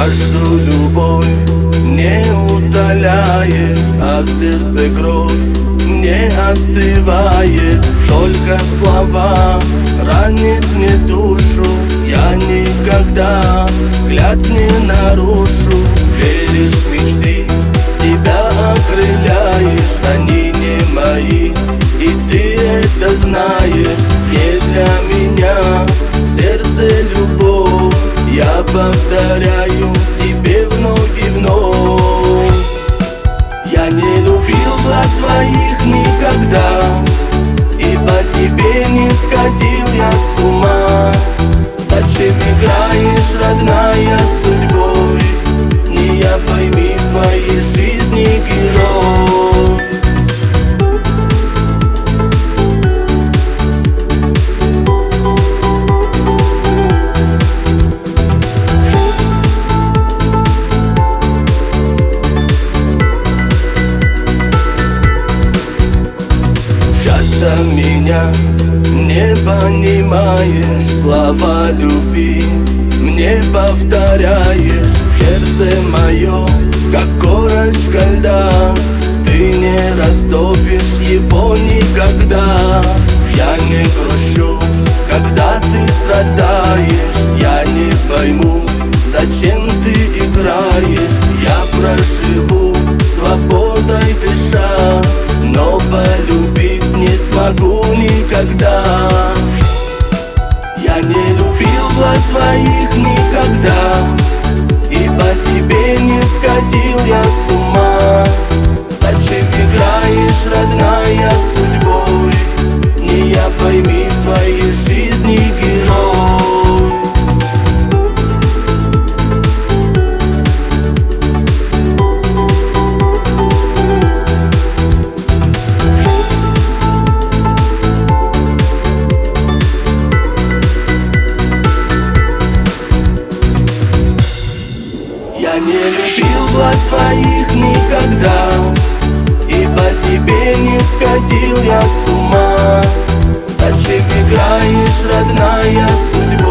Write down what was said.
Жажду любовь не утоляет, а в сердце кровь не остывает. Только слова ранит мне душу, я никогда клятв не нарушу. Веришь в мечты, себя окрыляешь, они не мои, и ты это знаешь. Не для меня в сердце любовь, я повторяю тебе вновь и вновь. Я не любил глаз твоих никогда, и по тебе не сходил я с ума. Зачем играешь, родная, судьбой? Не я, пойми, в твоей жизни герой. Часто меня не понимаешь, слова любви мне повторяешь. Сердце мое, как корочка льда, ты не растопишь его никогда. Я не грущу, когда ты страдаешь, я не пойму, зачем ты играешь. Я проживу свободой дыша, но полюбить не смогу никогда. Я не любил глаз твоих никогда, и по тебе не сходил я с ума. Зачем играешь, родная, судьбой? Не я, пойми, в твоей жизни герой. Я не любил глаз твоих никогда, и по тебе не сходил я с ума. Зачем играешь, родная, судьба?